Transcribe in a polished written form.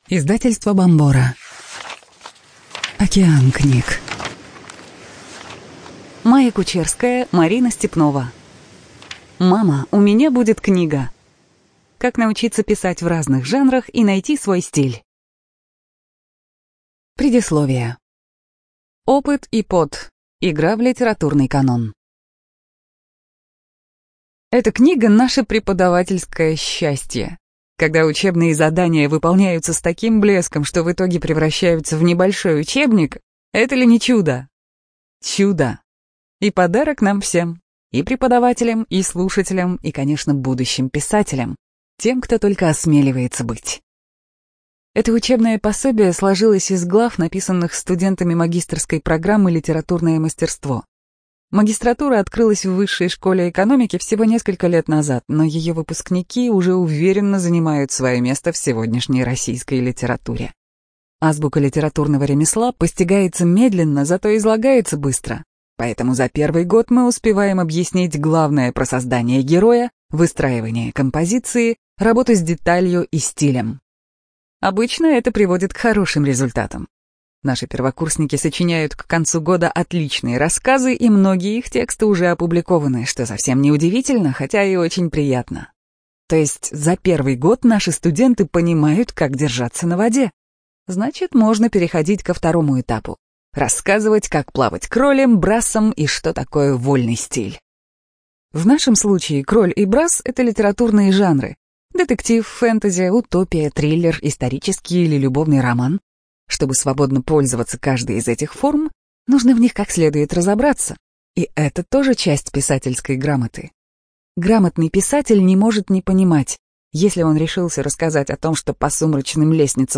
Издательство Бомбора. Океан книг. Майя Кучерская, Марина Степнова. «Мама, у меня будет книга. Как научиться писать в разных жанрах и найти свой стиль». Предисловие. Опыт и пот. Игра в литературный канон. Эта книга — наше преподавательское счастье. Когда учебные задания выполняются с таким блеском, что в итоге превращаются в небольшой учебник, это ли не чудо? Чудо. И подарок нам всем. И преподавателям, и слушателям, и, конечно, будущим писателям. Тем, кто только осмеливается быть. Это учебное пособие сложилось из глав, написанных студентами магистерской программы «Литературное мастерство». Магистратура открылась в Высшей школе экономики всего несколько лет назад, но ее выпускники уже уверенно занимают свое место в сегодняшней российской литературе. Азбука литературного ремесла постигается медленно, зато излагается быстро. Поэтому за первый год мы успеваем объяснить главное про создание героя, выстраивание композиции, работу с деталью и стилем. Обычно это приводит к хорошим результатам. Наши первокурсники сочиняют к концу года отличные рассказы, и многие их тексты уже опубликованы, что совсем не удивительно, хотя и очень приятно. То есть за первый год наши студенты понимают, как держаться на воде. Значит, можно переходить ко второму этапу. Рассказывать, как плавать кролем, брасом и что такое вольный стиль. В нашем случае кроль и брас — это литературные жанры. Детектив, фэнтези, утопия, триллер, исторический или любовный роман. Чтобы свободно пользоваться каждой из этих форм, нужно в них как следует разобраться. И это тоже часть писательской грамоты. Грамотный писатель не может не понимать, если он решился рассказать о том, что по сумрачным лестницам